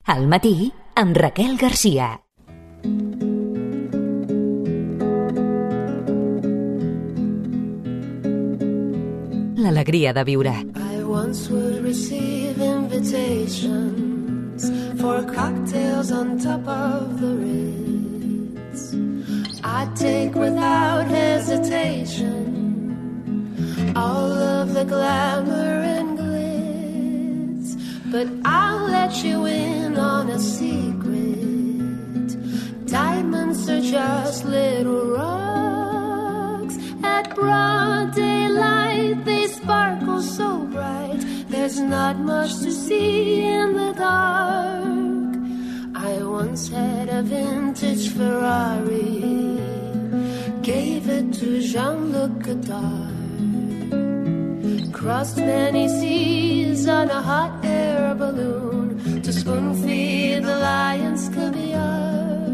Al matí, amb Raquel Garcia. L'alegria de viure. I once would receive invitations for cocktails on top of the Ritz. I'd take without hesitation all of the glamour and glitz, but I'll let you in on a secret. Diamonds are just little rocks. At broad daylight they sparkle so bright. There's not much to see in the dark. I once had a vintage Ferrari, gave it to Jean-Luc Godard. Crossed many seas on a hot air balloon to spoon-feed the lion's caviar.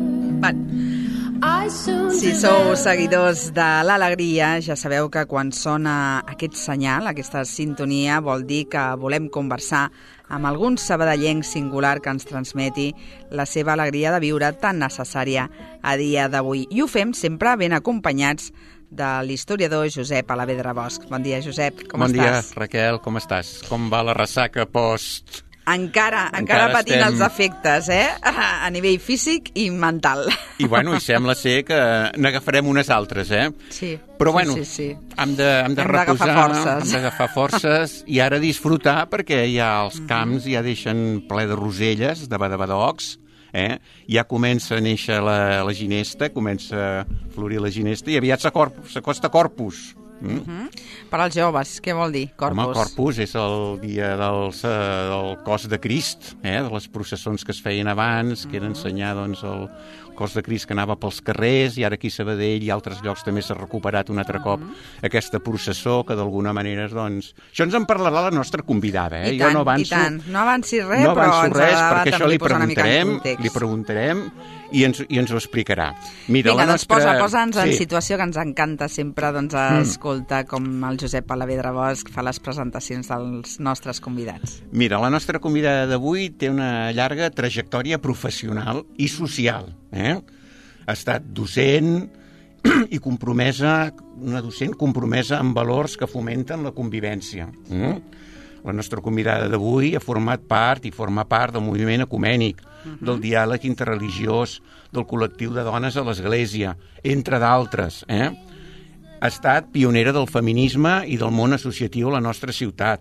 Si sou seguidors de l'Alegria, ja sabeu que quan sona aquest senyal, aquesta sintonia, vol dir que volem conversar amb algun sabadellenc singular que ens transmeti la seva alegria de viure tan necessària a dia d'avui. I ho fem sempre ben acompanyats de l'historiador Josep Alavedra Bosch. Bon dia, Josep, com estàs? Bon dia, Raquel, com estàs? Com va la ressaca post... Encara patint els efectes, a nivell físic i mental. I sembla ser que n'agafarem unes altres, Sí. Però sí. hem de reposar, hem d'agafar forces i ara disfrutar perquè ja els camps ja deixen ple de roselles, de badocs, ja comença a néixer la ginesta, comença a florir la ginesta i aviat s'acosta Corpus. Per als joves, què vol dir, Corpus? Home, Corpus és el dia del cos de Crist, de les processons que es feien abans, que era ensenyar el cos de Crist que anava pels carrers, i ara aquí a Sabadell i altres llocs també s'ha recuperat un altre cop aquesta processó que d'alguna manera, això ens en parlarà la nostra convidada. I tant, jo no avanço res, però ens perquè agrada això li posar una mica en context. Li preguntarem i ens ho explicarà. Vinga, doncs posa'ns en situació, que ens encanta sempre escoltar com el Josep Alavedra Bosch fa les presentacions dels nostres convidats. Mira, la nostra convidada d'avui té una llarga trajectòria professional i social. Ha estat docent i compromesa, una docent compromesa amb valors que fomenten la convivència. La nostra convidada d'avui ha format part i forma part del moviment ecumènic, del diàleg interreligiós, del col·lectiu de dones a l'Església, entre d'altres. Ha estat pionera del feminisme i del món associatiu a la nostra ciutat.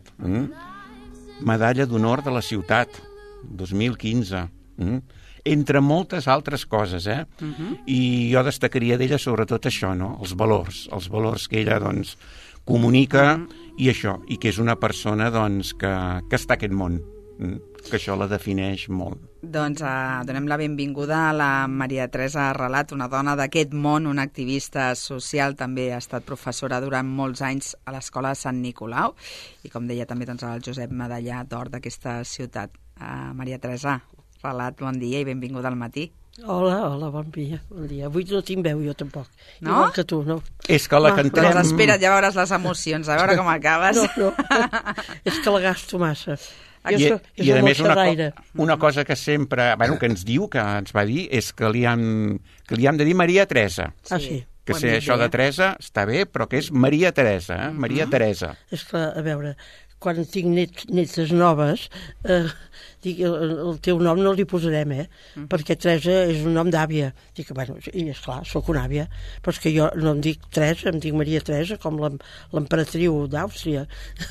Medalla d'honor de la ciutat, 2015. Entre moltes altres coses, I jo destacaria d'ella sobretot això, els valors que ella, comunica i això, i que és una persona, que està a aquest món, que això la defineix molt. Doncs donem la benvinguda a la Maria Teresa Relat, una dona d'aquest món, una activista social, també ha estat professora durant molts anys a l'Escola de Sant Nicolau, i com deia també el Josep Medallà d'Or d'aquesta ciutat. Maria Teresa Relat, bon dia i benvinguda al matí. Hola, bon dia. Avui no tinc veu, jo tampoc. No? Igual que tu, no. És que la cantem... Doncs espera't, ja veuràs les emocions, a veure com acabes. No, és que la gasto massa. I a més, una cosa que sempre, que ens diu, que ens va dir, és que li hem de dir Maria Teresa. Sí. Que sé, això de Teresa està bé, però que és Maria Teresa, Maria Teresa. És que, a veure, quan tinc netes noves, dic, el teu nom no li posarem, perquè Teresa és un nom d'àvia. Dic, i esclar, sóc una àvia, però és que jo no em dic Teresa, em dic Maria Teresa, com l'emperatriu d'Àustria.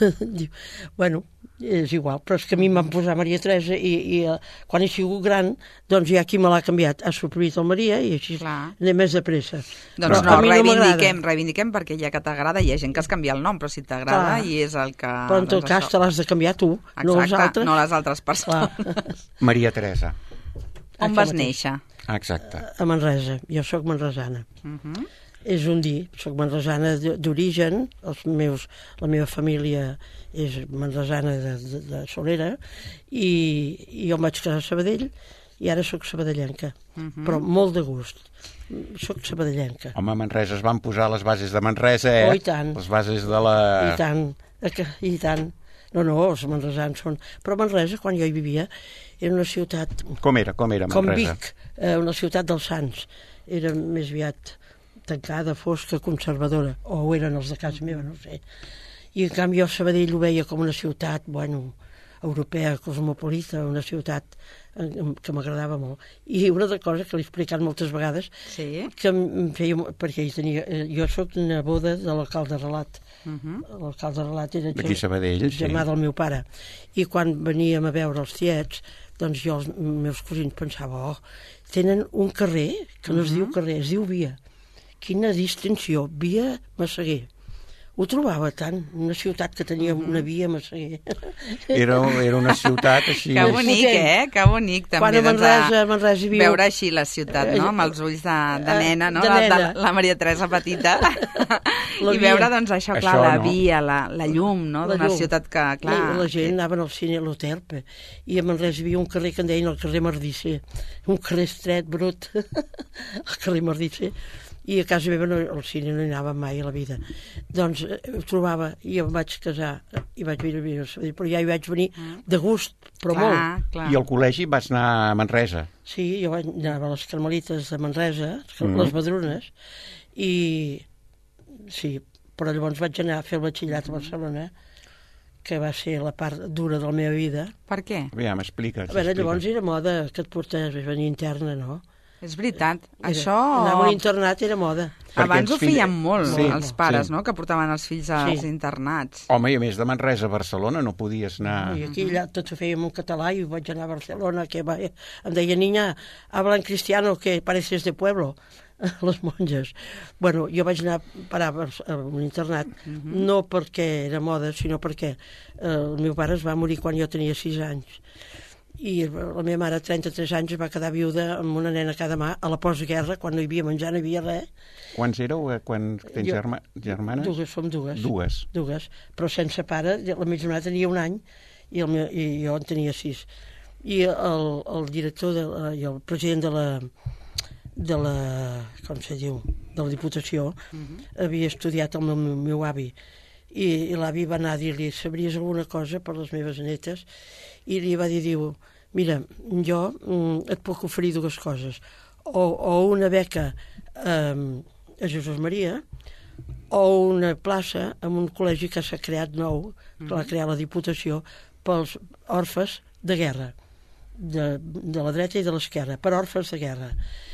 És igual, però és que a mi em van posar Maria Teresa i quan he sigut gran, doncs ja qui me l'ha canviat ha suprimit el Maria i així anem més de pressa. Doncs reivindiquem perquè ja que t'agrada, hi ha gent que es canvia el nom, però si t'agrada i és el que... Però en tot cas te l'has de canviar tu, no les altres. No les altres persones. Maria Teresa. On vas néixer? Exacte. A Manresa, jo sóc manresana. És un dir, sóc manresana d'origen, la meva família és manresana de Solera, i jo em vaig casar a Sabadell, i ara sóc sabadellenca, però molt de gust. Sóc sabadellenca. Home, a Manresa es van posar les bases de Manresa, Oh, i tant. Les bases de la... I tant. No, els manresans són... Però Manresa, quan jo hi vivia, era una ciutat... Com era Manresa? Com Vic, una ciutat dels Sants. Era més aviat tancada, fosca, conservadora. O ho eren els de casa meva, no ho sé. I en canvi jo Sabadell ho veia com una ciutat, europea, cosmopolita, una ciutat que m'agradava molt. I una altra cosa que l'he explicat moltes vegades, que em feia... Perquè jo soc neboda de l'alcalde Relat. L'alcalde Relat era germà del meu pare. I quan veníem a veure els tiets, doncs jo, els meus cosins, pensava, tenen un carrer que no es diu carrer, es diu via. Quina distinció, via Massaguer. Ho trobava tant, una ciutat que tenia una via Massaguer. Era una ciutat així... Que bonic, Que bonic, també. Quan a Manresa hi viu... Veure així la ciutat, no? Amb els ulls de nena, no? La Maria Teresa petita. I veure, doncs, això, clar, la via, la llum, no? D'una ciutat que, clar... La gent anaven al cine a l'Hotel, i a Manresa hi havia un carrer que en deien el carrer Mardisser. Un carrer estret, brut. El carrer Mardisser. I a casa meva al cine no hi anava mai a la vida. Doncs ho trobava, i em vaig casar i vaig venir a Sabadell, però ja hi vaig venir de gust, però molt. Clar. I al col·legi vas anar a Manresa? Sí, jo anava a les Carmelites de Manresa, les Madrunes, i sí, però llavors vaig anar a fer el batxillerat a Barcelona, que va ser la part dura de la meva vida. Per què? Aviam, explica't. A veure, llavors era moda que et portés a venir interna, no? És veritat, això... Anar a un internat era moda. Abans ho feien molt, els pares, no?, que portaven els fills als internats. Home, i a més de Manresa a Barcelona no podies anar... I aquí allà tot ho fèiem en català i vaig anar a Barcelona, que em deia, niña, habla en cristiano, que pareces de pueblo, les monges. Bueno, jo vaig anar a parar a un internat, no perquè era moda, sinó perquè el meu pare es va morir quan jo tenia 6 anys. I la meva mare, 33 anys, va quedar viuda amb una nena a cada mà a la postguerra, quan no hi havia menjar, no hi havia res. Quants éreu? Quan tens germanes? Som dues. Dues. Però sense pare, la meva germana tenia 1 any i jo en tenia 6. I el director i el president de la com se diu, de la Diputació, havia estudiat amb el meu avi. I l'avi va anar a dir-li, sabries alguna cosa per les meves netes? I li va dir, mira, jo et puc oferir 2 coses, o una beca a Jesús Maria, o una plaça en un col·legi que s'ha creat nou, que l'ha creat la Diputació, pels orfes de guerra, de la dreta i de l'esquerra, per orfes de guerra.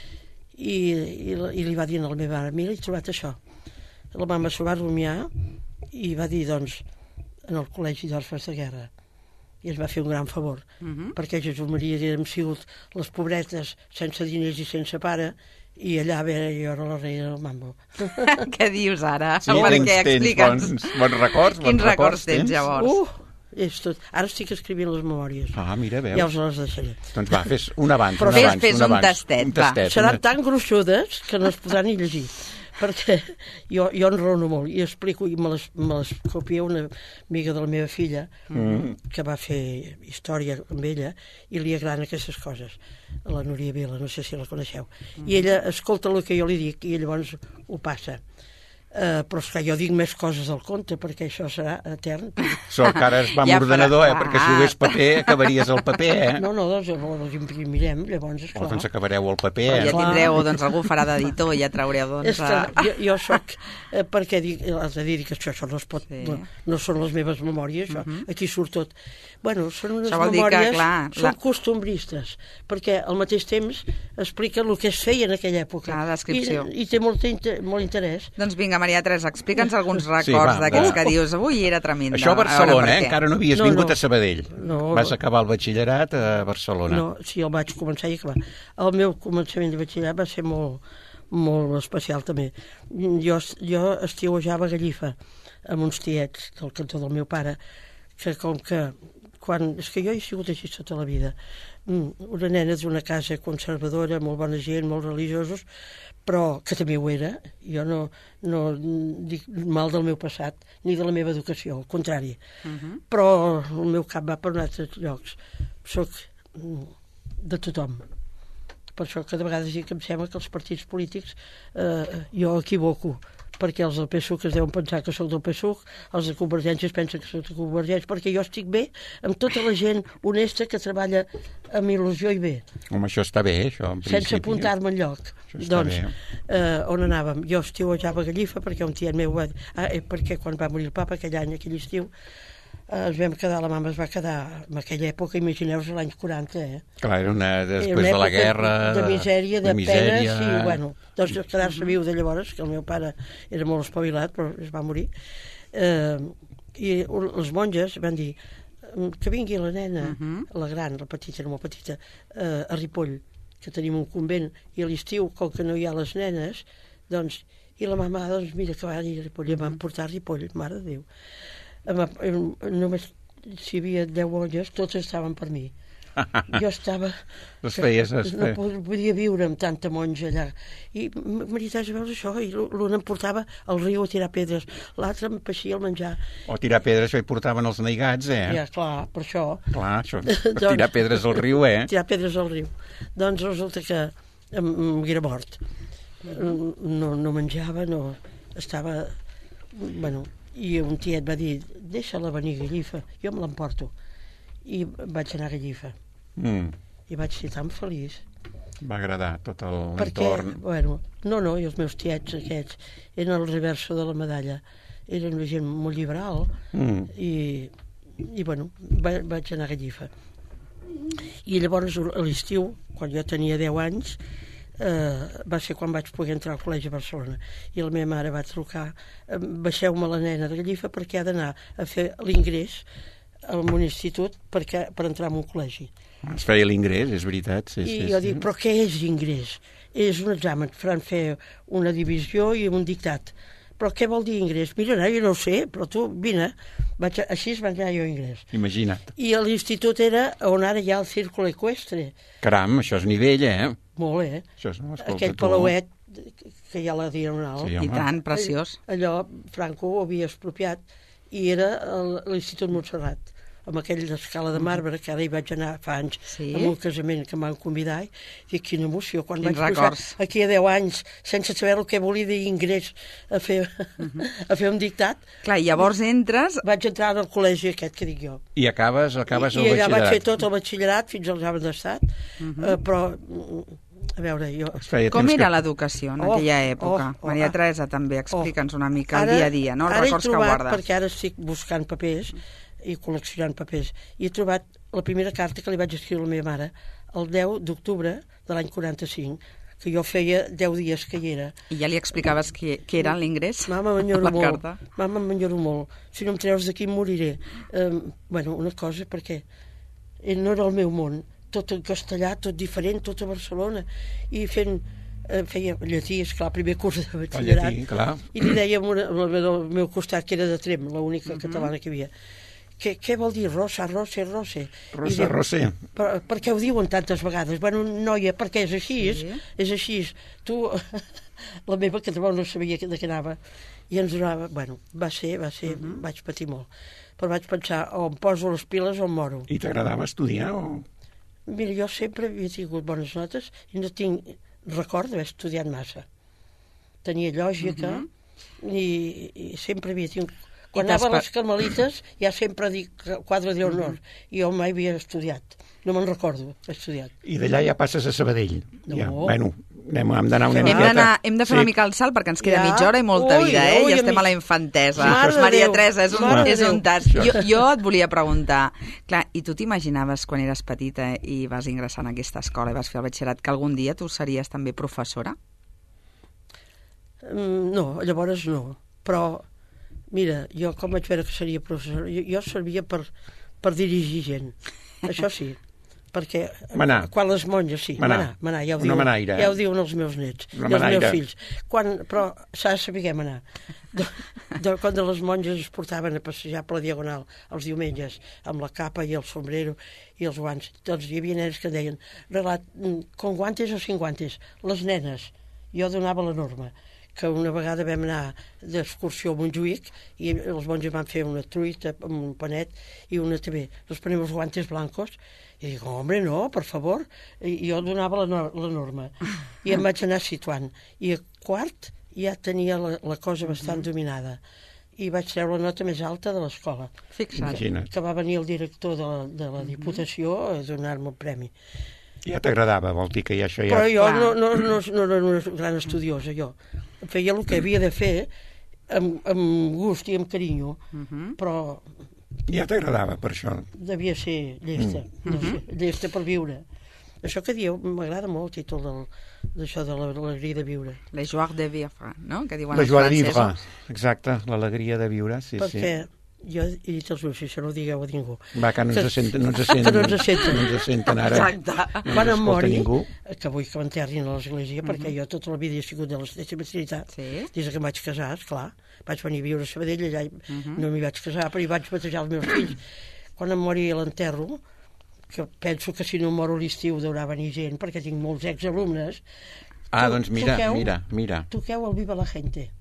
I li va dir a la meva mare, mira, he trobat això. La mama s'ho va rumiar i va dir, doncs, en el col·legi d'orfes de guerra. I es va fer un gran favor, perquè Jesús Maria érem sigut les pobretes sense diners i sense pare, i allà, a veure, jo era la reina del mambo. Què dius ara? Sí, tens bons records? Quins records tens, llavors? És tot. Ara estic escrivint les memòries. Mira, veus. Ja us les deixaré. Doncs va, fes un abans. Però fes un tastet, va. Seran tan gruixudes que no es podran ni llegir. Perquè jo enraono molt i explico, i me les copia una amiga de la meva filla que va fer història amb ella i li agraden aquestes coses, la Núria Vila, no sé si la coneixeu, i ella escolta el que jo li dic i llavors ho passa. Però és que jo dic més coses del conte perquè això serà etern. Sort que ara es va amb ordenador, perquè si ho hagués paper acabaries el paper, No, doncs els imprimirem, llavors, esclar. Doncs acabareu el paper, Ja tindreu, doncs algú farà d'editor i ja traureu, doncs... És que jo soc, perquè has de dir que això no es pot, no són les meves memòries, això, aquí surt tot. Bueno, són unes memòries, són costumbristes, perquè al mateix temps explica el que es feia en aquella època. La descripció. I té molt interès. Doncs vinga, Maria Teresa, explica'ns alguns records d'aquests que dius. Avui era tremenda. Això a Barcelona, encara no havies vingut a Sabadell. Vas acabar el batxillerat a Barcelona. No, sí, el vaig començar i acabar. El meu començament de batxillerat va ser molt especial també. Jo estiuejava a Gallifa amb uns tiets del cantó del meu pare, que com que és que jo he sigut així tota la vida. Una nena d'una casa conservadora, molt bona gent, molt religiosos, però que també ho era. Jo no dic mal del meu passat ni de la meva educació, al contrari. Però el meu cap va per uns altres llocs. Soc de tothom. Per això que de vegades dic que em sembla que els partits polítics jo equivoco, perquè els del PSUC es deuen pensar que soc del PSUC, els de Convergència es pensen que soc de Convergència, perquè jo estic bé amb tota la gent honesta que treballa amb il·lusió i bé. Home, això està bé, això, en principi. Sense apuntar-me enlloc. Doncs, on anàvem? Jo estiuejava a Gallifa, perquè un tiet meu va dir... perquè quan va morir el papa, aquell any, aquell estiu, ens vam quedar, la mama es va quedar en aquella època, imagineu-vos l'any 40, Clar, era després de la guerra... De misèria, de penes, i, bueno, doncs quedar-se viu de llavors, que el meu pare era molt espavilat, però es va morir, i les monges van dir que vingui la nena, la gran, la petita, era molt petita, a Ripoll, que tenim un convent, i a l'estiu, com que no hi ha les nenes, doncs, i la mama, doncs, mira que va anar a Ripoll, i em van portar a Ripoll, mare de Déu. Només si hi havia 10 olles, totes estaven per mi. Jo estava... No podia viure amb tanta monja allà. I m'agradaria veure això, i l'un em portava al riu a tirar pedres, l'altre em peixia el menjar. O tirar pedres, això hi portaven els neigats, Ja, clar, per això. Clar, això, tirar pedres al riu, Tirar pedres al riu. Doncs resulta que m'haguera mort. No menjava, no... Estava... Bueno... I un tiet va dir, deixa-la venir a Gallifa, jo me l'emporto. I vaig anar a Gallifa. I vaig ser tan feliç. Va agradar tot l'entorn. Bueno, no, i els meus tiets aquests eren el reverso de la medalla. Eren una gent molt liberal i bueno, vaig anar a Gallifa. I llavors a l'estiu, quan jo tenia 10 anys, va ser quan vaig poder entrar al col·legi a Barcelona, i la meva mare va trucar, baixeu-me la nena de Gallifa perquè ha d'anar a fer l'ingrés a un institut per entrar en un col·legi. Es feia l'ingrés, és veritat. I jo dic, però què és ingrés? És un examen, faran fer una divisió i un dictat. Però què vol dir ingrés? Mira, no, jo no ho sé, però tu vine. Així es va anar jo a ingrés. Imagina't. I l'institut era on ara hi ha el círculo equestre. Caram, això és nivell, Molt, Això és, no, aquell palauet que hi ha a la Diagonal. Sí, i tant, preciós. Allò Franco ho havia expropiat i era l'Institut Montserrat, amb aquella escala de marbre, que ara hi vaig anar fa anys, amb un casament que em van convidar, i quina emoció, quan vaig posar aquí a 10 anys, sense saber el que volia dir ingrés a fer un dictat. Clar, i llavors entres... Vaig entrar al col·legi aquest que dic jo. I acabes el batxillerat. I allà vaig fer tot el batxillerat fins al examen d'estat, però... A veure, com era l'educació en aquella època? Maria Teresa, també, explica'ns una mica el dia a dia, no? Els records que guardes. Ara he trobat, perquè ara estic buscant papers i col·leccionant papers, i he trobat la primera carta que li vaig escriure a la meva mare el 10 d'octubre de l'any 45, que jo feia 10 dies que hi era. I ja li explicaves què era l'ingrés? Mama, m'enyoro molt. Si no em treus d'aquí em moriré. Bueno, una cosa, perquè no era el meu món. Tot en castellà, tot diferent, tot a Barcelona, i feia llatí, esclar, primer curs de batxillerat, i li deia al meu costat, que era de Trem, l'única catalana que hi havia, què vol dir Rosa? Per què ho diuen tantes vegades? Bueno, noia, perquè és així, és així. Tu, la meva, que tampoc no sabia de què anava, i ens donava, bueno, va ser, vaig patir molt, però vaig pensar, o em poso les piles o em moro. I t'agradava estudiar o...? Mira, jo sempre havia tingut bones notes i no tinc record d'haver estudiat massa. Tenia lògica i sempre havia tingut... Quan anava a les Carmelites ja sempre dic quadre d'honor. I jo mai havia estudiat. No me'n recordo, he estudiat. I d'allà ja passes a Sabadell. No. Ja. Bueno, hem d'anar una miqueta. Hem de fer una mica el salt perquè ens queda mitja hora i molta vida, ja estem a la infantesa. Maria Teresa, és un tas. Jo et volia preguntar, clar, i tu t'imaginaves quan eres petita i vas ingressar en aquesta escola i vas fer el batxillerat que algun dia tu series també professora? No, llavors no. Però, mira, jo com vaig veure que seria professora, jo servia per dirigir gent. Això sí. Perquè quan les monges, manar, ja ho diuen els meus nets i els meus fills, però s'ha de saber manar. Quan les monges es portaven a passejar per la Diagonal els diumenges amb la capa i el sombrero i els guants, doncs hi havia nenes que deien regalat, con guantes o sin guantes, les nenes, jo donava la norma, que una vegada vam anar d'excursió a Montjuïc i els monges van fer una truita amb un panet i una també, nos ponemos guantes blancos. I dic, home, no, per favor. I jo donava la norma. I em vaig anar situant. I a quart ja tenia la cosa bastant dominada. I vaig treure la nota més alta de l'escola. Fixa't. Que va venir el director de la Diputació a donar-me el premi. Ja t'agradava, vol dir que ja això ja... Però jo no era una gran estudiosa, jo. Feia el que havia de fer amb gust i amb carinyo, però... Ja t'agradava, per això. Devia ser llesta, llesta per viure. Això que dieu, m'agrada molt el títol d'això de l'alegria de viure. La joie de vivre, no? Que diuen la els joie de vivre, francesos. exacte, l'alegria de viure, sí, Perquè jo he dit als meus fills, això no ho digueu a ningú. Va, que no ens senten ara. Exacte. Quan em mori, ningú. que vull que m'enterrin a l'església, perquè jo tota la vida he sigut de la Santíssima Trinitat, des que em vaig casar, esclar. Vaig venir a viure a Sabadell, allà no m'hi vaig casar, però hi vaig batejar els meus fills. Quan em mori a l'enterro, que penso que si no moro a l'estiu deurà venir gent, perquè tinc molts exalumnes. Doncs mira. Toqueu el Viva la Gente.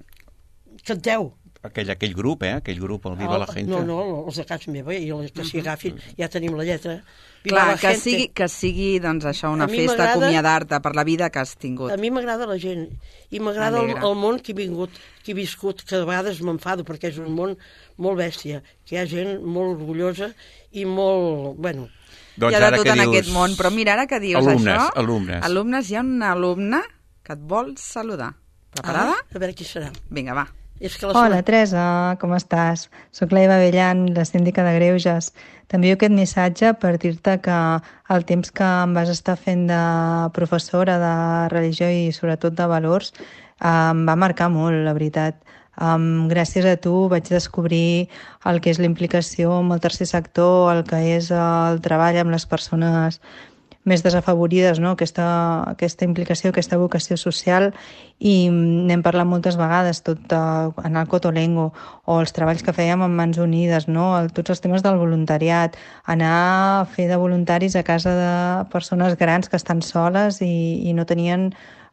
Canteu. Aquell grup, aquell grup, el Viva la Gente. No, els de casa meva, i els que s'hi agafin, ja tenim la lletra. Clar, que sigui doncs, això una festa, acomiadar-te per la vida que has tingut. A mi m'agrada la gent, i m'agrada el món que he viscut, que de vegades m'enfado, perquè és un món molt bèstia, que hi ha gent molt orgullosa i molt... Bueno, doncs hi ha de tot en aquest món, però mira, ara que dius això... Alumnes. Hi ha un alumne que et vol saludar. Preparada? A veure qui serà. Vinga, va. Hola, Teresa, com estàs? Soc la Eva Bellan, la síndica de Greuges. T'envio aquest missatge per dir-te que el temps que em vas estar fent de professora de religió i sobretot de valors em va marcar molt, la veritat. Gràcies a tu vaig descobrir el que és la implicació amb el tercer sector, el que és el treball amb les persones més desafavorides, no? Aquesta implicació, aquesta vocació social, i n'hem parlat moltes vegades, tot en el Cotolengo, o els treballs que fèiem amb Mans Unides, no? Tots els temes del voluntariat, anar a fer de voluntaris a casa de persones grans que estan soles i no tenien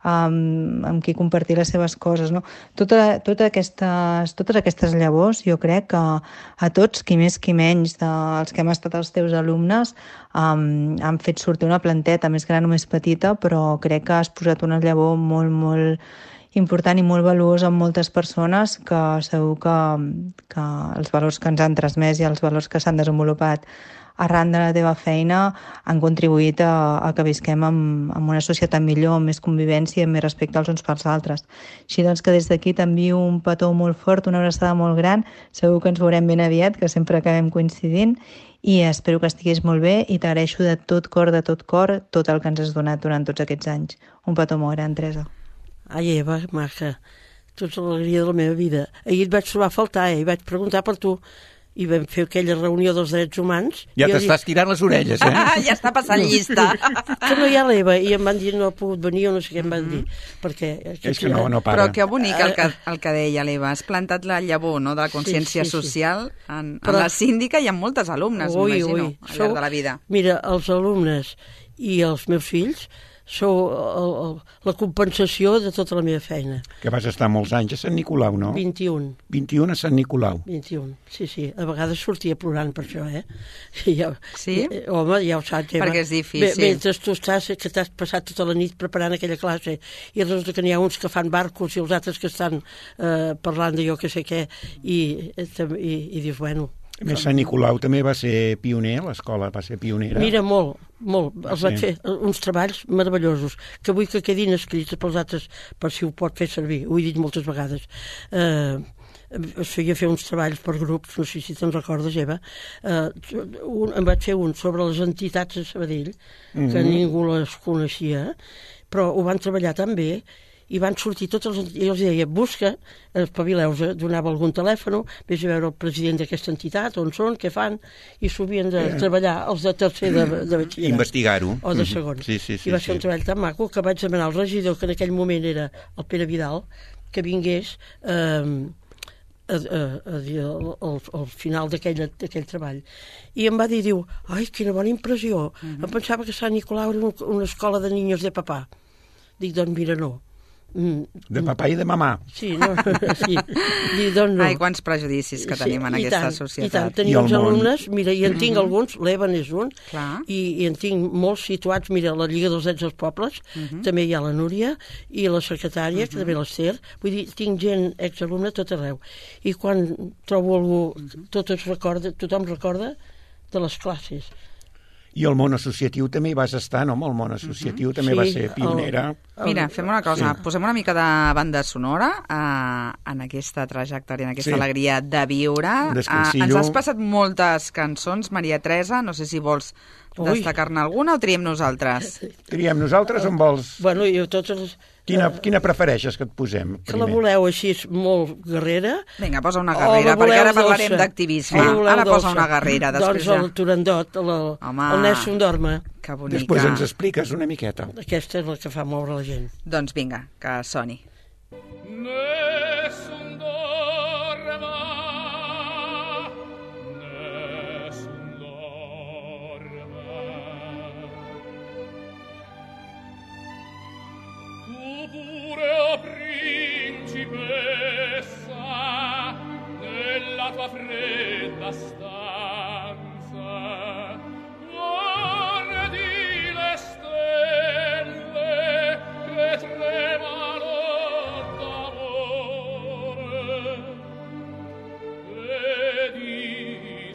amb qui compartir les seves coses, no? Totes aquestes llavors, jo crec que a tots, qui més qui menys, dels que hem estat els teus alumnes, han fet sortir una planteta més gran o més petita, però crec que has posat una llavor molt, molt important i molt valuós en moltes persones, que segur que els valors que ens han transmès i els valors que s'han desenvolupat arran de la teva feina han contribuït a que visquem en una societat millor, amb més convivència i amb més respecte els uns pels altres. Així doncs que des d'aquí t'envio un petó molt fort, una abraçada molt gran, segur que ens veurem ben aviat, que sempre acabem coincidint, i espero que estiguis molt bé i t'agraeixo de tot cor, tot el que ens has donat durant tots aquests anys. Un petó molt gran, Teresa. Ai, Eva, maca, tu ets l'alegria de la meva vida. Ahir et vaig trobar a faltar, i vaig preguntar per tu, i vam fer aquella reunió dels drets humans. Ja t'estàs tirant les orelles, Ja està passant llista. Que no hi ha l'Eva, i em van dir no ha pogut venir, o no sé què em van dir. Perquè... És que no para. Però que bonic el que deia l'Eva. Has plantat la llavor, no?, de la consciència social en la síndica i en moltes alumnes, m'imagino, al llarg de la vida. Mira, els alumnes i els meus fills sou la compensació de tota la meva feina. Que vas estar molts anys a Sant Nicolau, no? 21. 21 a Sant Nicolau. 21, sí. A vegades sortia plorant per això, Sí? Home, ja ho saps, Eva. Perquè és difícil. Mentre tu estàs, que t'has passat tota la nit preparant aquella classe, i resulta que n'hi ha uns que fan barcos i els altres que estan parlant de jo que sé què, i dius, bueno... A més, Sant Nicolau també va ser pioner, l'escola va ser pionera. Mira, molt. Els vaig fer uns treballs meravellosos, que vull que quedin escrits pels altres, per si ho pot fer servir. Ho he dit moltes vegades. Es feia fer uns treballs per grups, no sé si te'n recordes, Eva. Em vaig fer un sobre les entitats de Sabadell, que ningú les coneixia, però ho van treballar tan bé, i van sortir tots i els deia, busca, espavileu-se, donava algun telèfon, vés a veure el president d'aquesta entitat, on són, què fan, i s'ho havien de treballar els de tercer de batxillerat. Investigar-ho. O de segon. Sí, I va ser un treball tan maco que vaig demanar al regidor, que en aquell moment era el Pere Vidal, que vingués al final d'aquell treball. I em va dir, diu, ai, quina bona impressió. Em pensava que Sant Nicolau era una escola de niños de papà. Dic, doncs mira, no. De papà i de mamà. Sí, no? Sí. I, doncs, no. Ai, quants prejudicis que tenim en aquesta societat. I tant, tenim uns alumnes, mira, i en tinc alguns, l'Evan és un, i en tinc molts situats, mira, la Lliga dels Nens dels Pobles, també hi ha la Núria, i la secretària, que també l'Ester, vull dir, tinc gent exalumne tot arreu. I quan trobo algú, tothom recorda de les classes. I el món associatiu també hi vas estar, no? El món associatiu també va ser pionera. Mira, fem una cosa, posem una mica de banda sonora en aquesta trajectòria, en aquesta alegria de viure. Ens has passat moltes cançons, Maria Teresa, no sé si vols destacar-ne alguna o triem nosaltres? Triem nosaltres o en vols? Bueno, jo totes... Quina prefereixes que et posem? Que la voleu així molt guerrera? Vinga, posa una guerrera, perquè ara parlarem d'activisme. Ara posa una guerrera. Doncs el Turandot, el Nessun Dorma. Que bonica. Després ens expliques una miqueta. Aquesta és la que fa moure la gent. Doncs vinga, que soni. Nessun dorma, nessun dorma. Tu pure, o principessa, nella tua fredda stanza, guardi le stelle che tremano d'amore e di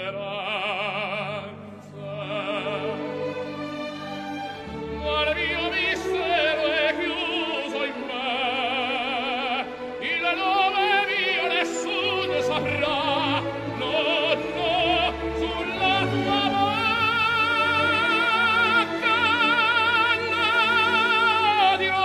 speranza. Ma il mio mistero è chiuso in me, il nome mio nessuno saprà. No, no, sulla tua bocca la dirò.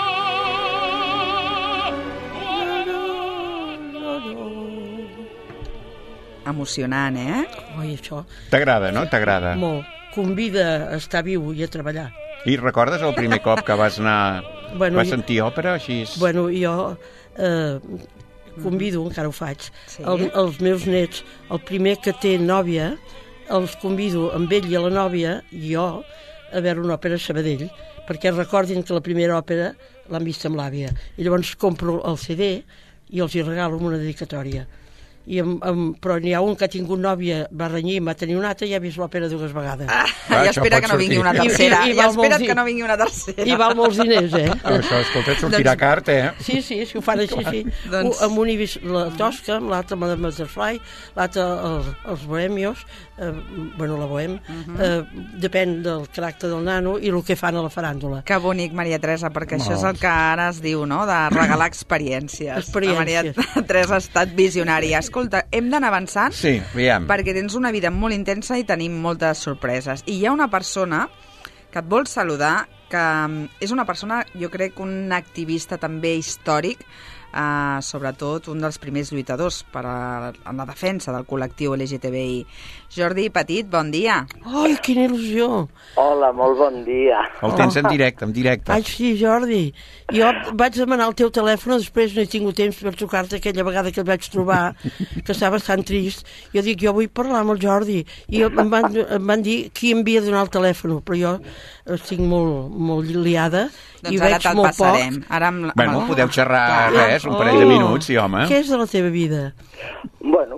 Emocionant, Oi, això... T'agrada, no? T'agrada. Molt. Convida a estar viu i a treballar. I recordes el primer cop que vas anar... vas sentir òpera, així? Bueno, jo convido, encara ho faig, els meus nets, el primer que té nòvia, els convido amb ell i a la nòvia, i jo, a veure una òpera a Sabadell, perquè recordin que la primera òpera l'han vist amb l'àvia. I llavors compro el CD i els hi regalo amb una dedicatòria. Però n'hi ha un que ha tingut nòvia, va renyir, va tenir una altra i ha vist l'òpera dues vegades. I espera que no vingui una tercera. I espera't que no vingui una tercera. I val molts diners, Això, escolta, sortirà car, Sí, si ho fan així, sí. Amb un he vist la Tosca, amb l'altre la Butterfly, l'altre els Bohemios, bueno, la Bohem, depèn del caràcter del nano i el que fan a la faràndula. Que bonic, Maria Teresa, perquè això és el que ara es diu, no?, de regalar experiències. La Maria Teresa ha estat visionària. Escolta, hem d'anar avançant, sí, perquè tens una vida molt intensa i tenim moltes sorpreses. I hi ha una persona que et vol saludar, que és una persona, jo crec, un activista també històric, sobretot un dels primers lluitadors en la defensa del col·lectiu LGTBI. Jordi Petit, bon dia. Ai, quina il·lusió. Hola, molt bon dia. El tens en directe. Ai, sí, Jordi. Jo vaig demanar el teu telèfon, després no he tingut temps per trucar-te aquella vegada que el vaig trobar, que estava bastant trist. Jo dic, jo vull parlar amb el Jordi. I em van dir qui em havia de donar el telèfon, però jo estic molt liada i veig molt poc. Bueno, podeu xerrar res, un parell de minuts, sí, home. Què és de la teva vida? Bueno,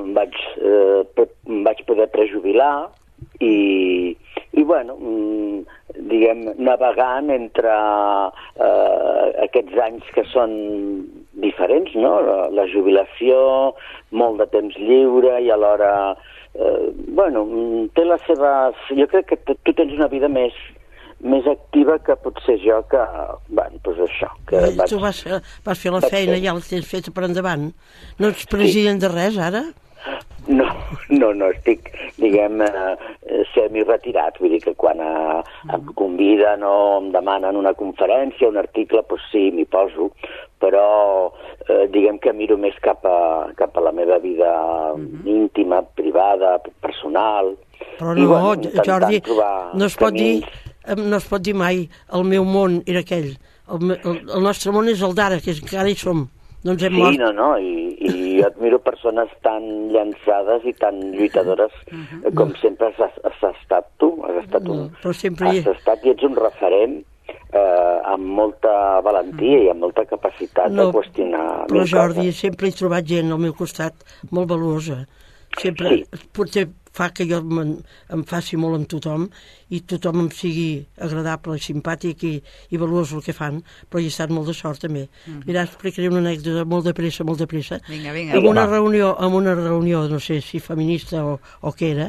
vaig poder prejubilar i bueno, diguem, navegant entre aquests anys que són diferents, no? La jubilació, molt de temps lliure i alhora, bueno, té les seves... Jo crec que tu tens una vida més activa que potser jo, que, bueno, doncs això. Tu vas fer la feina, ja la tens feta per endavant. No ets president de res, ara? No, estic, diguem, semi-retirat, vull dir que quan em conviden o em demanen una conferència, un article, doncs sí, m'hi poso, però diguem que miro més cap a la meva vida íntima, privada, personal. Però no, Jordi, no es pot dir mai el meu món era aquell. El nostre món és el d'ara, que encara hi som. No ens hem mort. Sí, no, i admiro persones tan llançades i tan lluitadores com sempre has estat tu, has estat i ets un referent amb molta valentia i amb molta capacitat de qüestionar. Però Jordi, sempre he trobat gent al meu costat molt valuosa. Sempre, potser fa que jo em faci molt amb tothom i tothom em sigui agradable, simpàtic i valuós el que fan, però hi he estat molt de sort també. Mira, explicaré una anècdota molt de pressa. Vinga. En una reunió, no sé si feminista o què era,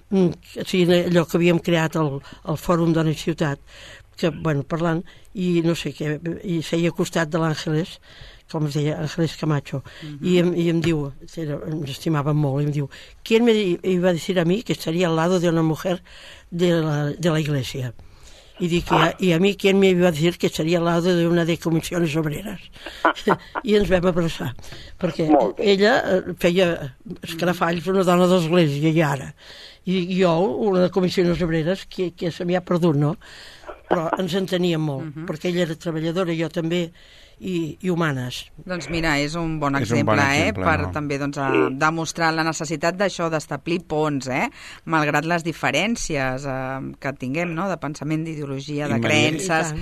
allò que havíem creat el Fòrum Dona i Ciutat, que, parlant, i no sé què, i seia al costat de l'Àngeles, com es deia, Ángeles Camacho, y em diu, ens estimàvem molt, i em diu, ¿quién me iba a decir a mí que estaría al lado de una mujer de la iglesia? Y dic, y a mí, ¿quién me iba a decir que estaría al lado de una de comisiones obreras? I ens vam abraçar, perquè ella feia escarafalls, una dona d'església, i ara. I jo, una de comissions obreres, que se m'hi ha perdut, no? Però ens enteníem molt, perquè ella era treballadora, jo també, i humanes. Doncs mira, és un bon exemple, per també demostrar la necessitat d'això, d'establir ponts, malgrat les diferències que tinguem, no?, de pensament, d'ideologia, de creences.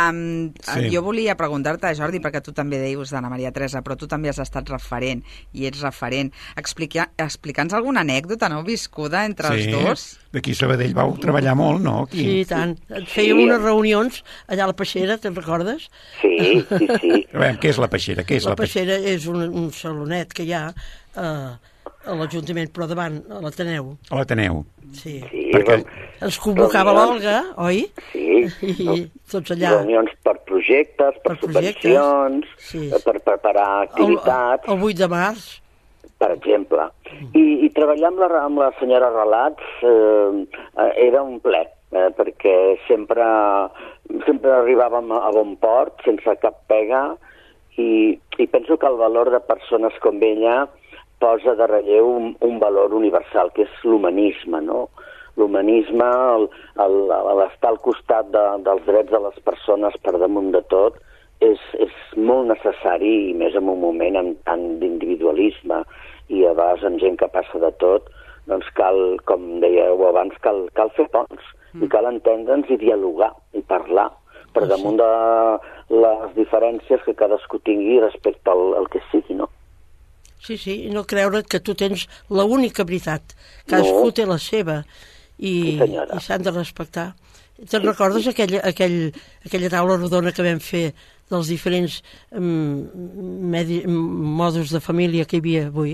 Jo volia preguntar-te, Jordi, perquè tu també dius d'Anna Maria Teresa, però tu també has estat referent, i ets referent. Explica'ns alguna anècdota, no?, viscuda entre els dos. D'aquí a Sabadell vau treballar molt, no? Sí, tant. Fèiem unes reunions allà a la Peixera, te'n recordes? Sí. A veure, què és la Peixera? La Peixera és un salonet que hi ha a l'Ajuntament, però davant, a l'Ateneu. A l'Ateneu. Sí. Perquè ens convocava l'Olga, oi? Sí. I tots allà. Reunions per projectes, per subvencions, per preparar activitats. El 8 de març. Per exemple. I treballar amb la senyora Relats era un plaer, perquè sempre arribàvem a bon port, sense cap pega, i penso que el valor de persones com ella posa de relleu un valor universal, que és l'humanisme, no? L'humanisme, l'estar al costat dels drets de les persones per damunt de tot, és molt necessari, i més en un moment amb tant d'individualisme i a vegades amb gent que passa de tot, doncs cal, com dèieu abans, cal fer ponts i cal entendre'ns i dialogar i parlar per damunt de les diferències que cadascú tingui respecte al que sigui, no? Sí, i no creure que tu tens l'única veritat. Cadascú té la seva i s'han de respectar. Te'n recordes aquella taula rodona que vam fer dels diferents modos de família que hi havia avui?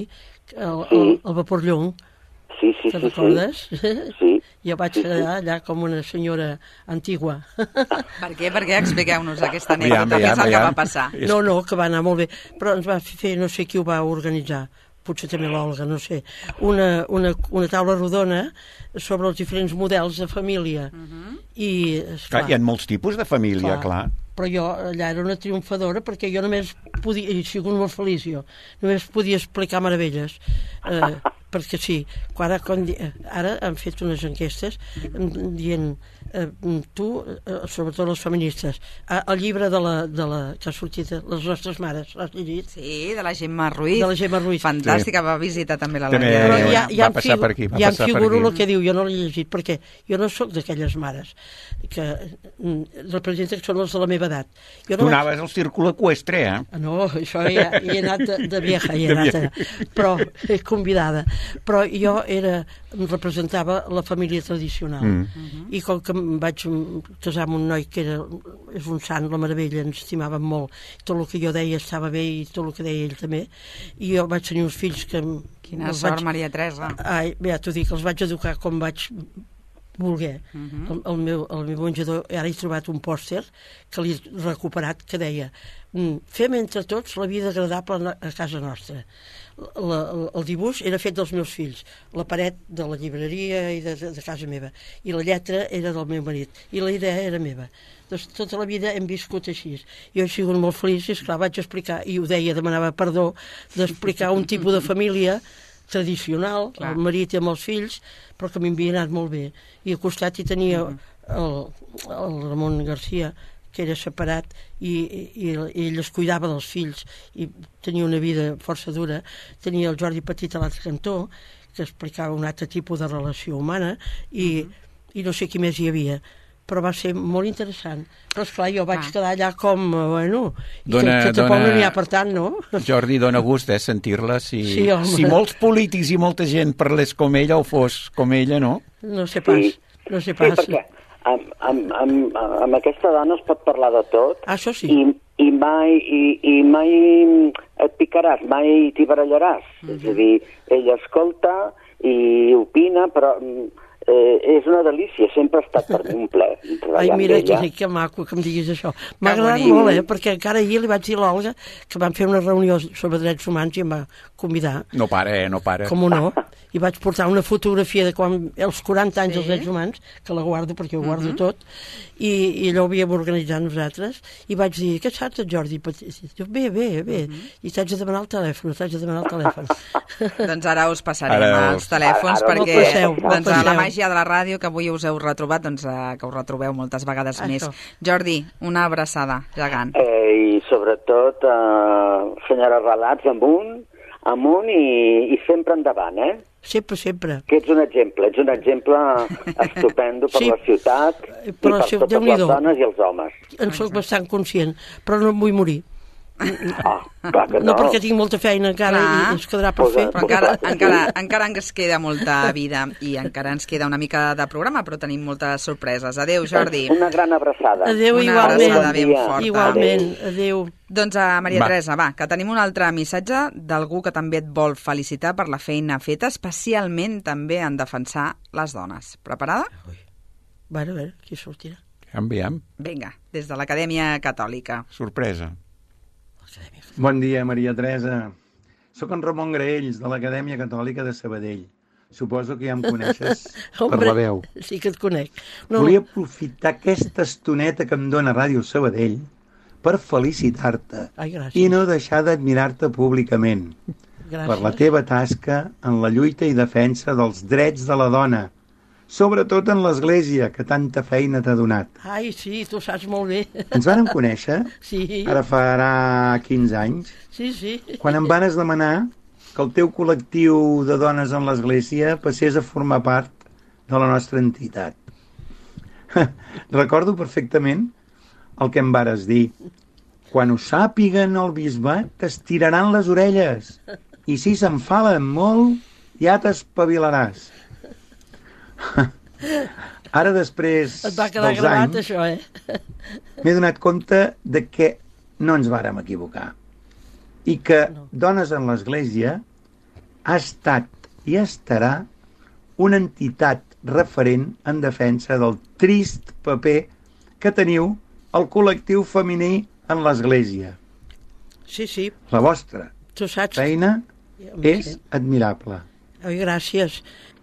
El vapor llum. Sí. Te'n recordes? Sí. Jo vaig allà com una senyora antigua. Per què? Expliqueu-nos aquesta anècdota. Què és el que va passar? No, que va anar molt bé. Però ens va fer, no sé qui ho va organitzar, potser també l'Olga, no sé, una taula rodona sobre els diferents models de família. I, esclar, hi ha molts tipus de família, clar. Però jo allà era una triomfadora perquè jo només podia, he sigut molt feliç jo, només podia explicar meravelles. Perquè sí, ara han fet unes enquestes dient tu, sobretot les feministes, el llibre de la que ha sortit Les nostres mares, l'has llegit? Sí, de la Gemma Ruiz. De la Gemma Ruiz. Fantàstica, va visitar també la Laia. Però va passar per aquí. Ja em figuro el que diu, jo no l'he llegit, perquè jo no sóc d'aquelles mares que representen que són els de la meva edat. Tu anaves al círculo eqüestre, No, això ja he anat de vieja, però convidada. Però jo em representava la família tradicional. I com que em vaig casar amb un noi que és un sant, la meravella, ens estimàvem molt. Tot el que jo deia estava bé i tot el que deia ell també. I jo vaig tenir uns fills que... Quina sort, Maria Teresa. Ja t'ho dic, els vaig educar com vaig voler. El meu menjador, ara he trobat un pòster que l'he recuperat, que deia: fem entre tots la vida agradable a casa nostra. El dibuix era fet dels meus fills, la paret de la llibreria i de casa meva, i la lletra era del meu marit, i la idea era meva. Doncs tota la vida hem viscut així. Jo he sigut molt feliç i, esclar, vaig explicar, i ho deia, demanava perdó, d'explicar un tipus de família tradicional, el marit i amb els fills, però que m'havia anat molt bé. I al costat hi tenia el Ramon Garcia, que era separat, i ell es cuidava dels fills i tenia una vida força dura. Tenia el Jordi Petit a l'altre cantó, que explicava un altre tipus de relació humana, i no sé qui més hi havia. però va ser molt interessant. Però, esclar, jo vaig quedar allà com, bueno, Dona- que tampoc no n'hi ha per tant, no? Jordi, dona gust, sentir-la. Sí, Si home. molts polítics i molta gent parlés com ella o fos com ella, no? No sé pas, no sé Sí, pas. perquè amb aquesta dona es pot parlar de tot. Això sí. I mai et picaràs, mai t'hi barallaràs. És a dir, ella escolta i opina, però és una delícia, sempre ha estat per mi un plaer. Ai, mira, que maco que em diguis això. M'ha agradat bonic. molt, perquè encara ahir li vaig dir a l'Olga que vam fer una reunió sobre drets humans i em va convidar, No para, no para. com no, i vaig portar una fotografia de quan els 40 anys dels drets humans, que la guardo perquè ho guardo tot, i allò ho havíem organitzat nosaltres, i vaig dir, què saps, Jordi? Diu, bé, i t'haig de demanar el telèfon, Doncs ara us passarem Ara els telèfons ara perquè me'l passeu, doncs, me'l a la passeu. màgia de la ràdio que avui us heu retrobat, doncs que us retrobeu moltes vegades Això. més. Jordi, una abraçada gegant. I sobretot, senyora Relats, amunt i sempre endavant, Sempre. Que ets un exemple estupendo per Sí, la ciutat i però per si- totes les Déu-n'hi-do. dones i els homes. En sóc bastant conscient, però no em vull morir. Clar que No, perquè tinc molta feina encara Clar. i ens quedarà per fer. Però encara ens queda molta vida i encara ens queda una mica de programa, però tenim moltes sorpreses. Adéu, Jordi. Una gran abraçada. Adéu, Una igualment. abraçada ben forta. Igualment, adéu. Doncs Maria Va. Teresa, va, que tenim un altre missatge d'algú que també et vol felicitar per la feina feta, especialment també en defensar les dones. Preparada? Bueno, a veure, qui sortirà? Aviam, Vinga, des de l'Acadèmia Catòlica. sorpresa. Bon dia, Maria Teresa. Soc en Ramon Graells, de l'Acadèmia Catòlica de Sabadell. Suposo que ja em coneixes per la veu. Sí que et conec. No, Volia aprofitar aquesta estoneta que em dóna Ràdio Sabadell per felicitar-te Ai, gràcies. i no deixar d'admirar-te públicament gràcies. per la teva tasca en la lluita i defensa dels drets de la dona, sobretot en l'Església, que tanta feina t'ha donat. Ai, sí, tu saps molt bé. Ens vàrem conèixer, Sí, ara farà 15 anys, sí. quan em vanes demanar que el teu col·lectiu de dones en l'Església passés a formar part de la nostra entitat. Recordo perfectament el que em vares dir. Quan ho sàpiguen el bisbat, t'estiraran les orelles. I si s'enfalen molt, ja t'espavilaràs. Ara, després Et va quedar dels gravat, anys, això, m'he donat compte de que no ens vàrem equivocar i que Dones en l'Església ha estat i estarà una entitat referent en defensa del trist paper que teniu el col·lectiu femení en l'Església. Sí. La vostra Tu saps... feina és admirable. Ai, gràcies.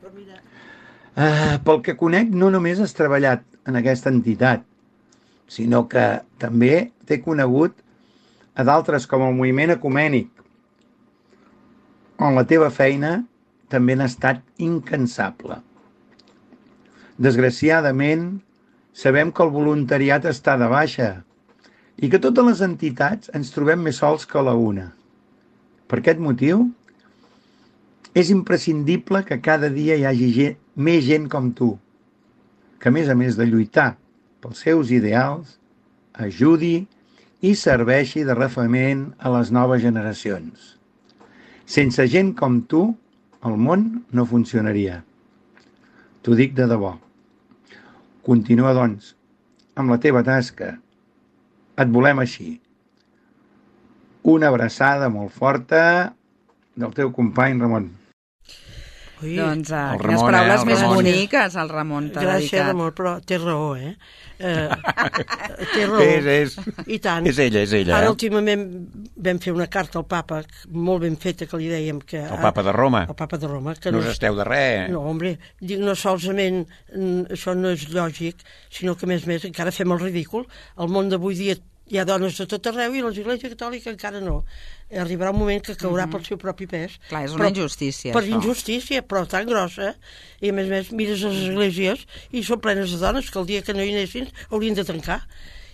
Pel que conec, no només has treballat en aquesta entitat, sinó que també t'he conegut a d'altres com el moviment ecumènic, on la teva feina també n'ha estat incansable. Desgraciadament, sabem que el voluntariat està de baixa i que totes les entitats ens trobem més sols que la una. Per aquest motiu, és imprescindible que cada dia hi hagi més gent com tu, que a més de lluitar pels seus ideals, ajudi i serveixi de referent a les noves generacions. Sense gent com tu, el món no funcionaria. T'ho dic de debò. Continua, doncs, amb la teva tasca. Et volem així. Una abraçada molt forta del teu company Ramon. Ui, Doncs El quines Ramon, paraules el més Ramon. boniques el Ramon t'ha gràcies, dedicat. Ramon, però té raó, té raó. És. I tant. És ella. Ara últimament vam fer una carta al papa, molt ben feta, que li dèiem que... El papa de Roma. El papa de Roma. Que No us esteu de res. No, home, dic, no solament això no és lògic, sinó que, a més, encara fem el ridícul. Al món d'avui dia hi ha dones de tot arreu i l'Església Catòlica encara no. Arribarà un moment que caurà pel seu propi pes. Clar, és una injustícia, Per això. injustícia, però tan grossa. I, a més, mires les esglésies i són plenes de dones que el dia que no hi anessin haurien de tancar.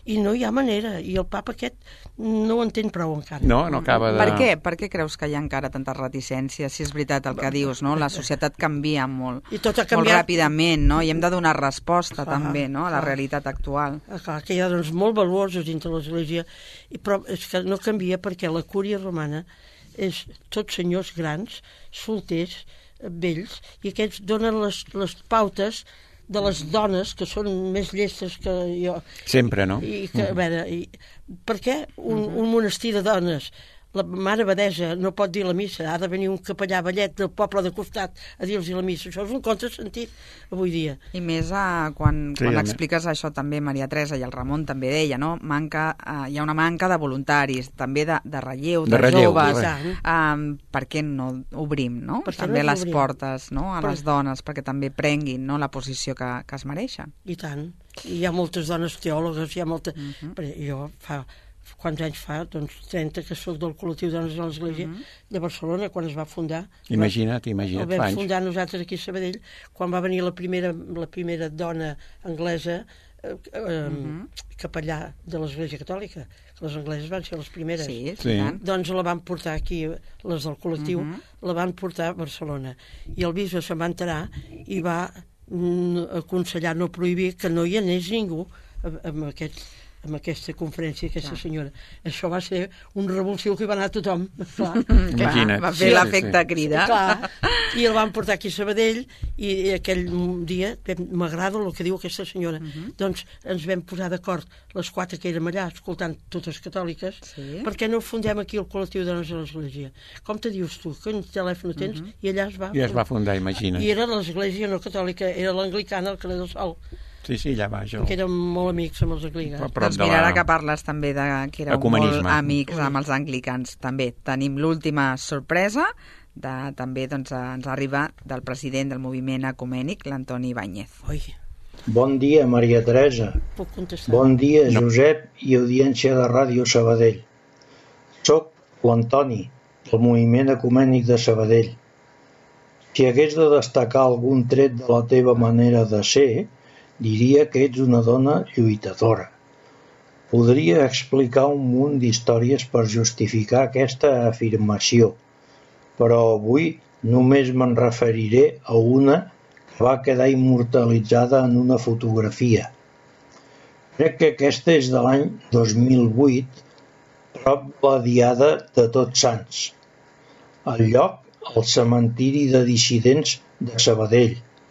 i no hi ha manera, i el papa aquest no ho entén prou encara. No acaba de... Per què? Per què creus que hi ha encara tantes reticències? Si és veritat el que dius, no? La societat canvia molt, I tot ha molt canviat. ràpidament, no? I hem de donar resposta Clar, també, no? A la clar. realitat actual. Clar, que hi ha doncs, molt valuosos dintre l'Església, però és que no canvia perquè la cúria romana és tots senyors grans, solters, vells, i aquests donen les pautes de les dones, que són més llestes que jo. Sempre, no? I que, a veure, per què un monestir de dones, la mare abadessa no pot dir la missa, ha de venir un capellà vellet del poble de costat a dir-los la missa? Això és un contrasentit avui dia. I més quan Sí, expliques això també, Maria Teresa, i el Ramon també deia, no? Hi ha una manca de voluntaris, també de relleu, de joves. Per què no obrim, no? També les portes, no? A les dones, perquè també prenguin, no? La posició que es mereixen. I tant. Hi ha moltes dones teòlogues, hi ha molta... Jo quants anys fa? Doncs 30 que soc del col·lectiu Dones de l'Església de Barcelona, quan es va fundar. Imagina't, el fa vam anys. fundar nosaltres aquí a Sabadell, quan va venir la primera dona anglesa capellà de l'Església Catòlica. Les angleses van ser les primeres. Sí. Doncs la van portar aquí, les del col·lectiu, la van portar a Barcelona. I el bisbe se'n va enterar i va aconsellar no prohibir que no hi anés ningú amb aquesta conferència, aquesta senyora. Això va ser un revulsiu que hi va anar tothom. Imagina't. Va fer l'efecte crida. Clar. I el van portar aquí a Sabadell i aquell dia, m'agrada el que diu aquesta senyora, doncs ens vam posar d'acord les 4 que érem allà, escoltant totes catòliques, perquè no fundem aquí el col·lectiu de Dones de l'Església. Com te dius tu? Que un telèfon tens? I allà es va fundar, imagina't. I era l'Església no catòlica, era l'anglicana, el Carrer del Sol. Sí, allà va, jo. Que érem molt amics amb els anglicans. Doncs mira, ara que parles també que éreu molt amics amb els anglicans, també tenim l'última sorpresa, també ens arriba del president del moviment ecumènic, l'Antoni Ibáñez. Bon dia, Maria Teresa. Puc contestar? Bon dia, Josep i audiència de Ràdio Sabadell. Soc l'Antoni, del moviment ecumènic de Sabadell. Si hagués de destacar algun tret de la teva manera de ser, diria que ets una dona lluitadora. Podria explicar un munt d'històries per justificar aquesta afirmació, però avui només me'n referiré a una que va quedar immortalitzada en una fotografia. Crec que aquesta és de l'any 2008, prop de la Diada de Tots Sants. El lloc, el cementiri de dissidents de Sabadell.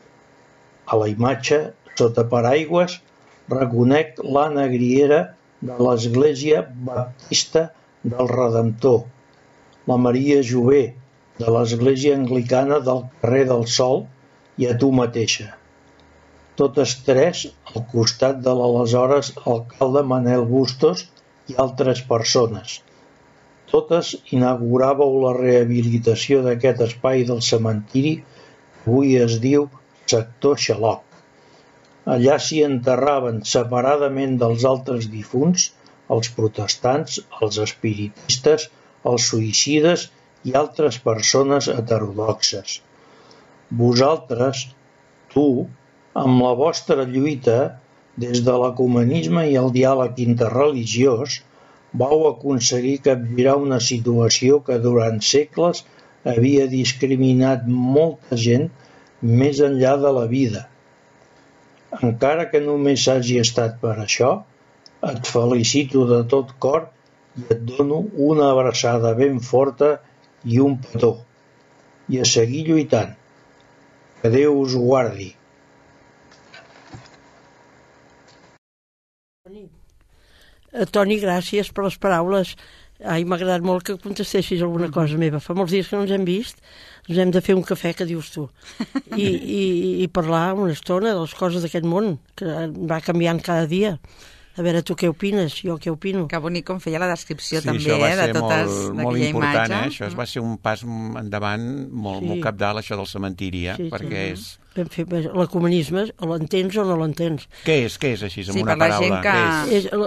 A la imatge, sota paraigües, reconec l'Anna Griera de l'Església Baptista del Redemptor, la Maria Jové de l'Església Anglicana del Carrer del Sol i a tu mateixa. Totes 3 al costat de l'aleshores alcalde Manel Bustos i altres persones. Totes inauguràveu la rehabilitació d'aquest espai del cementiri que avui es diu Sector Xaloc. Allà s'hi enterraven separadament dels altres difunts els protestants, els espiritistes, els suïcides i altres persones heterodoxes. Vosaltres, tu, amb la vostra lluita, des de l'ecumenisme i el diàleg interreligiós, vau aconseguir capgirar una situació que durant segles havia discriminat molta gent més enllà de la vida. Encara que només hagi estat per això, et felicito de tot cor i et dono una abraçada ben forta i un petó. I a seguir lluitant. Que Déu us guardi. Toni, gràcies per les paraules. M'ha agradat molt que contestessis alguna cosa meva. Fa molts dies que no ens hem vist, ens hem de fer un cafè, que dius tu, i parlar una estona de les coses d'aquest món, que va canviant cada dia. A veure, tu què opines? Jo què opino? Que bonic com feia la descripció també, de totes molt d'aquella important, imatge. Això va ser un pas endavant molt capdalt, això del cementiri, perquè és... L'ecumenisme, l'entens o no l'entens? Què és així, amb una paraula?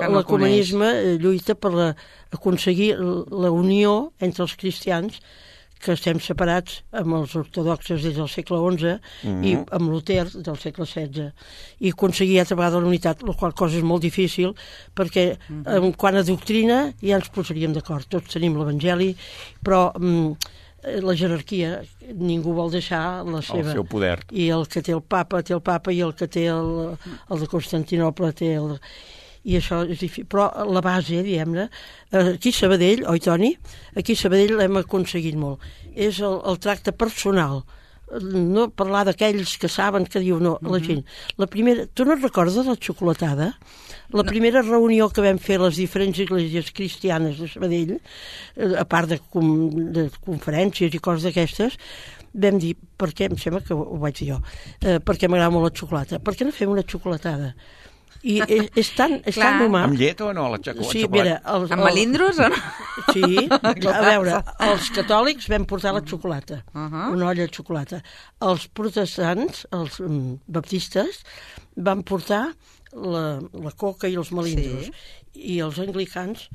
L'ecumenisme lluita per aconseguir la unió entre els cristians, que estem separats amb els ortodoxes des del segle XI i amb Luter del segle XVI, i aconseguir altra vegada la unitat, la qual cosa és molt difícil, perquè quant a doctrina ja ens posaríem d'acord, tots tenim l'Evangeli, però la jerarquia, ningú vol deixar la seva... El seu poder. I el que té el papa, i el que té el de Constantinople té el... I això és difícil. Però la base, diguem-ne, aquí a Sabadell, oi, Toni? Aquí a Sabadell l'hem aconseguit molt. És el tracte personal. No parlar d'aquells que saben que diu no, la gent. La primera, tu no et recordes de la xocolatada? La primera reunió que vam fer a les diferents esglésies cristianes de Sabadell, a part de conferències i coses d'aquestes, vam dir, perquè em sembla que ho vaig dir jo, perquè m'agrada molt la xocolata, per què no fem una xocolatada? I és tan humà. Amb llet o no, la xocolata? Sí, mira, amb melindros o no? Sí, a veure, els catòlics vam portar la xocolata, una olla de xocolata. Els protestants, els baptistes, van portar la coca i els melindros. I els anglicans...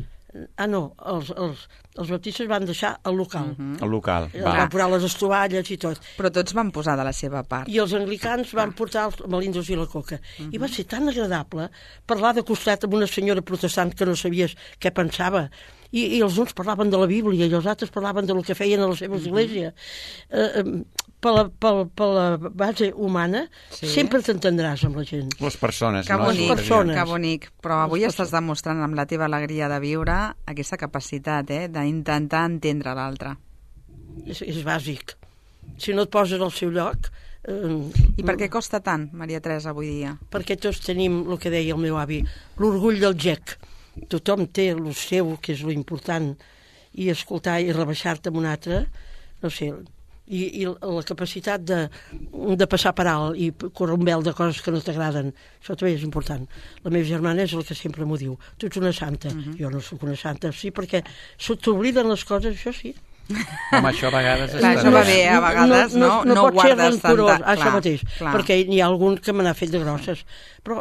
els baptistes van deixar el local. El local, va. Van posar les estovalles i tot. Però tots van posar de la seva part. I els anglicans van portar els melindros i la coca. I va ser tan agradable parlar de costat amb una senyora protestant que no sabies què pensava. I els uns parlaven de la Bíblia i els altres parlaven del que feien a la seva església. Per la base humana sempre t'entendràs amb la gent. Les persones. Que bonic, que bonic. Però avui estàs demostrant amb la teva alegria de viure aquesta capacitat d'intentar entendre l'altre. És bàsic. Si no et poses al seu lloc... I per què costa tant, Maria Teresa, avui dia? Perquè tots tenim el que deia el meu avi, l'orgull del gec. Tothom té el seu, que és lo important, i escoltar i rebaixar-te amb un altre, no sé, i la capacitat de passar per alt i córrer un vel de coses que no t'agraden, això també és important. La meva germana és el que sempre m'ho diu, tu ets una santa. Jo no sóc una santa, sí, perquè t'obliden les coses, això sí. Home, això a vegades... Clar, això va bé, a vegades no guardes tanta... Això mateix, perquè n'hi ha algun que me n'ha fet de grosses, però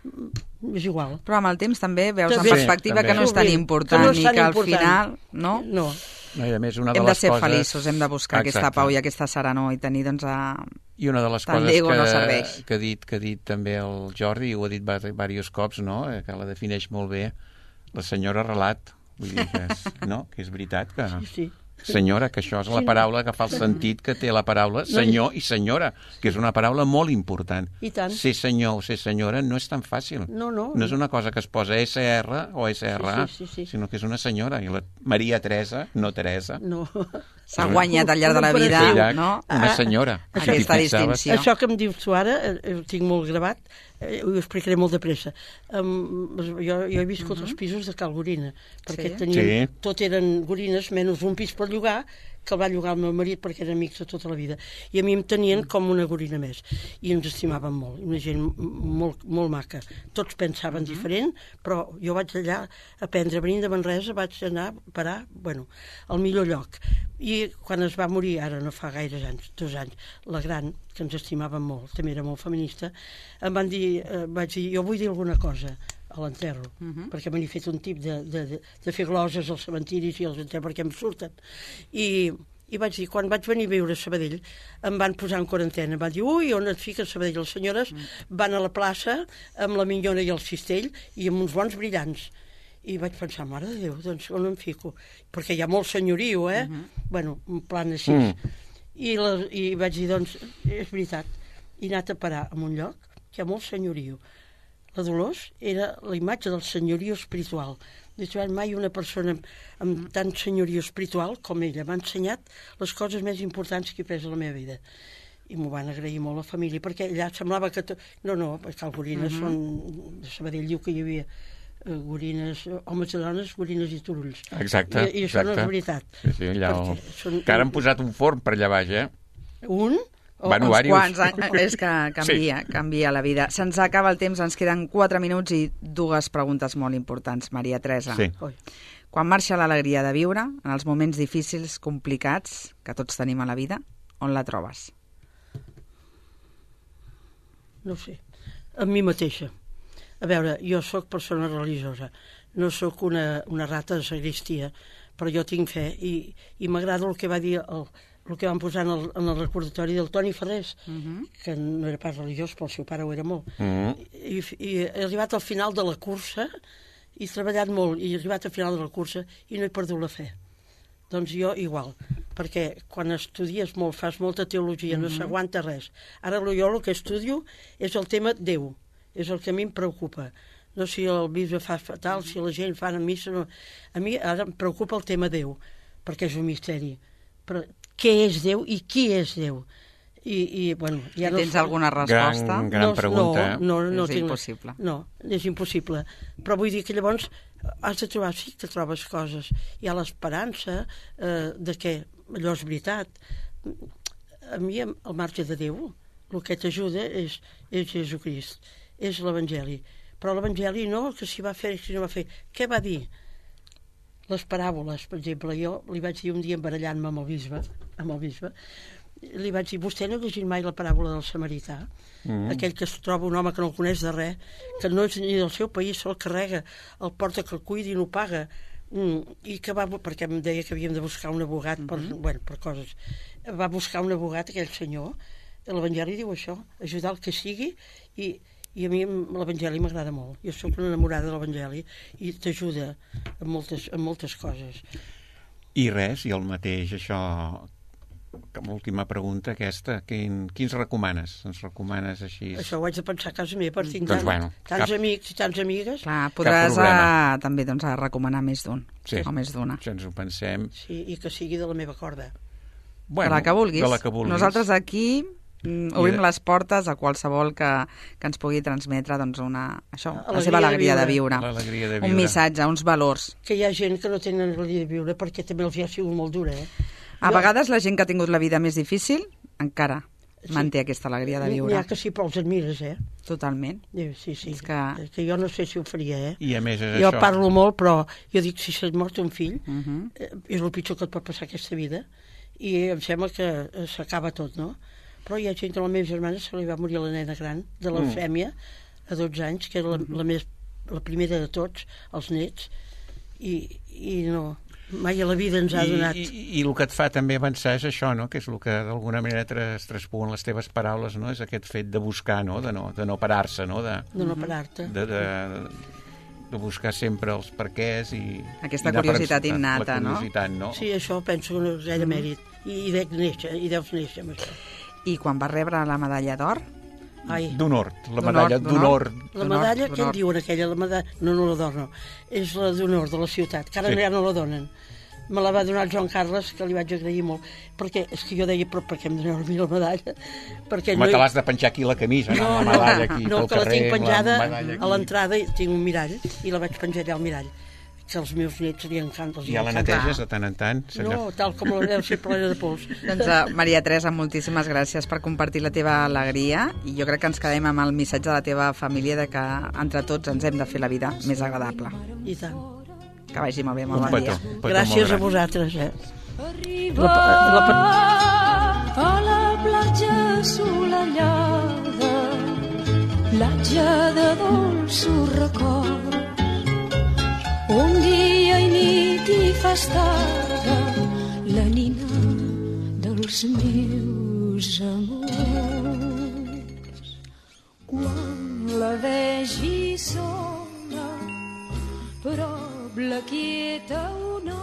és igual. Però amb el temps també veus en perspectiva que no és tan important i que al final... No, i a més, una hem de ser feliços, hem de buscar aquesta pau i aquesta serenor i tenir, doncs, i una de les coses que ha dit també el Jordi, i ho ha dit diversos cops, no? Que la defineix molt bé, la senyora relat. Vull dir que és veritat que... Sí. Senyora, que això és la paraula que fa el sentit que té la paraula senyor i senyora, que és una paraula molt important. I tant. Ser senyor o ser senyora no és tan fàcil. No és una cosa que es posa SR o SRA, sinó que és una senyora. I la Maria Teresa, no Teresa. No. S'ha guanyat al llarg de la vida, no? Una senyora. Aquesta distinció. Això que em dius tu ara, ho tinc molt gravat, ho explicaré molt de pressa. Jo he viscut els pisos de Cal Gorina, perquè tot eren gorines, menys un pis per llogar, que el va llogar el meu marit perquè eren amics de tota la vida. I a mi em tenien com una gorina més. I ens estimaven molt. Una gent molt, molt maca. Tots pensaven diferent, però jo vaig allà aprendre. Venint de Manresa vaig anar a parar, al millor lloc. I quan es va morir, ara no fa gaires anys, 2 anys, la gran, que ens estimaven molt, també era molt feminista, em van dir, vaig dir, jo vull dir alguna cosa a l'enterro, perquè m'he fet un tip de fer gloses als cementiris i als enterros perquè em surten. I vaig dir, quan vaig venir a viure a Sabadell, em van posar en quarantena. Em van dir, ui, on et fiques a Sabadell? Les senyores van a la plaça amb la minyona i el cistell i amb uns bons brillants. I vaig pensar, mare de Déu, doncs on em fico? Perquè hi ha molt senyorio, un plan així. I vaig dir, doncs, és veritat. I he anat a parar en un lloc que hi ha molt senyorio. La Dolors era la imatge del senyorio espiritual. No he trobat mai una persona amb tant senyorio espiritual com ella. M'ha ensenyat les coses més importants que he pres a la meva vida. I m'ho van agrair molt la família, perquè allà semblava que... No, perquè els gorines són... De Sabadell diu que hi havia gorines, homes i dones, gorines i turulls. Exacte. I això no és veritat. Sí, allà que ara han posat un forn per allà baix, Un? Uns quants anys, és que canvia la vida. Se'ns acaba el temps, ens queden 4 minuts i 2 preguntes molt importants, Maria Teresa. Sí. Quan marxa l'alegria de viure, en els moments difícils, complicats, que tots tenim a la vida, on la trobes? No sé, amb mi mateixa. A veure, jo sóc persona religiosa, no sóc una rata de sagristia, però jo tinc fe, i m'agrada el que va dir el que van posar en el recordatori del Toni Ferrés, que no era pas religiós, però el seu pare ho era molt. I he arribat al final de la cursa, i he treballat molt, i he arribat al final de la cursa, i no he perdut la fe. Doncs jo igual, perquè quan estudies molt, fas molta teologia, no s'aguanta res. Ara jo el que estudio és el tema Déu, és el que a mi em preocupa. No si el bisbe fa fatal, si la gent fa una missa... No. A mi ara em preocupa el tema Déu, perquè és un misteri. Però què és Déu i qui és Déu? Bueno, ja tens alguna resposta? Gran pregunta. No, és impossible. No, és impossible. Però vull dir que llavors has de trobar, sí que trobes coses. Hi ha l'esperança de que allò és veritat. A mi, al marge de Déu, el que t'ajuda és Jesucrist, és l'Evangeli. Però l'Evangeli no, que si va fer, si no va fer. Què va dir? Les paràboles, per exemple. Jo li vaig dir un dia embarallant-me amb el bisbe, li vaig dir, vostè no ha llegit mai la paràbola del samarità? Aquell que es troba un home que no el coneix de res, que no és ni del seu país, se'l carrega, el porta que el cuidi i no paga, i que va, perquè em deia que havíem de buscar un abogat per coses. Va buscar un abogat, aquell senyor. L'Evangeli diu això, ajudar el que sigui, i a mi l'Evangeli m'agrada molt. Jo soc una enamorada de l'Evangeli i t'ajuda en moltes coses. I res, i el mateix, això, com última pregunta aquesta, quins recomanes? Ens recomanes així? Això ho haig de pensar a casa meva, per tinc tants amics i tants amigues. Clar, podràs també recomanar més d'un, o més d'una. Ja ens ho pensem. Sí, i que sigui de la meva corda. De la que vulguis. Nosaltres aquí obrim les portes a qualsevol que ens pugui transmetre la seva alegria de viure. Un missatge, uns valors. Que hi ha gent que no tenen alegria de viure perquè també els ha sigut molt dura. A vegades la gent que ha tingut la vida més difícil encara manté aquesta alegria de viure. N'hi ha que sí, però els admires, Totalment. Sí. Que jo no sé si ho faria, I a més és jo això. Parlo molt, però jo dic, si se't mort un fill, és el pitjor que et pot passar aquesta vida, i em sembla que s'acaba tot, no? Però hi ha gent que a la meva germana se li va morir la nena gran de leucèmia a 12 anys, que era la primera de tots, els nets, i no, mai a la vida ens ha donat. I el que et fa també avançar és això, no? Que és el que d'alguna manera traspuen les teves paraules, no? És aquest fet de buscar, no? De no parar-se, no? De no parar-te. De buscar sempre els perquès i... Aquesta curiositat innata, no? Sí, això penso que no és gaire mèrit. I deus néixer amb això. I quan va rebre la medalla d'or? D'honor, la medalla d'honor. La medalla, què en diuen aquella? No, la d'or no. És la d'honor de la ciutat, que ara ja no la donen. Me la va donar el Joan Carles, que li vaig agrair molt, perquè és que jo deia, però per què em doneu a mi la medalla? Home, te l'has de penjar aquí la camisa, no? La medalla aquí pel carrer. No, que la tinc penjada a l'entrada, tinc un mirall, i la vaig penjar allà al mirall, que als meus nets li encanta. I ja la neteges de tant en tant? No, tal com la deu ser plena de pols. Doncs, Maria Teresa, moltíssimes gràcies per compartir la teva alegria, i jo crec que ens quedem amb el missatge de la teva família de que entre tots ens hem de fer la vida més agradable. I tant. Que vagi molt bé, molt bon dia. Gràcies a vosaltres, Arriba a la platja assolellada, platja de dolços records, on dia i nit hi fa estada la nina dels meus amors. Quan la vegi sola, prop la quieta una